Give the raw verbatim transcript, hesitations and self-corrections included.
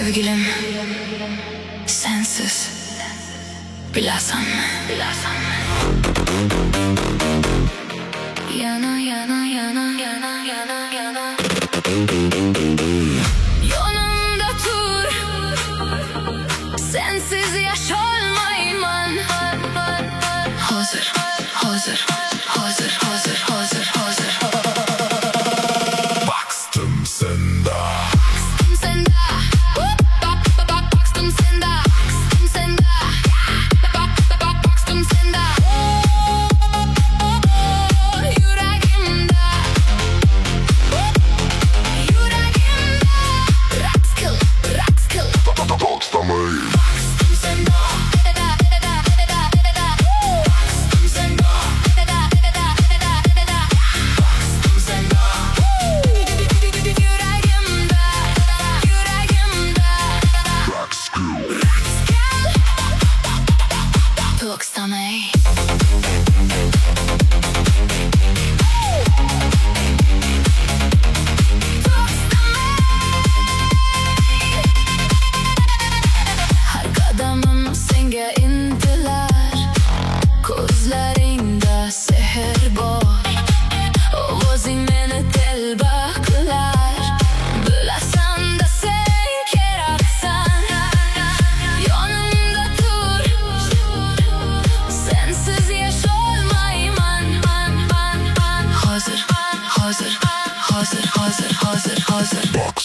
sevgilim, sensiz biləsən, biləsən. Yana yana yana yana yana yana yolumda dur, sensiz yaşolmayman. Hazır, hazır, hazır, hazır, hazır, hazır. Baktım sende. Baktım sende. Bak bak bak baktım sende. Baktım sende. Bak bak bak baktım sende. Yüreğimde. Yüreğimde. Rakskıl, rakskıl. Baktım ey. Baktım sende. Her kadamım senge indiler, gözlerinde seher bor. Ovozing meni tel baklar, bilasan da sen keraksan. Yonimda tur, sensiz yaşolmayman. Hazır, hazır, hazır, hazır, hazır, hazır. Bak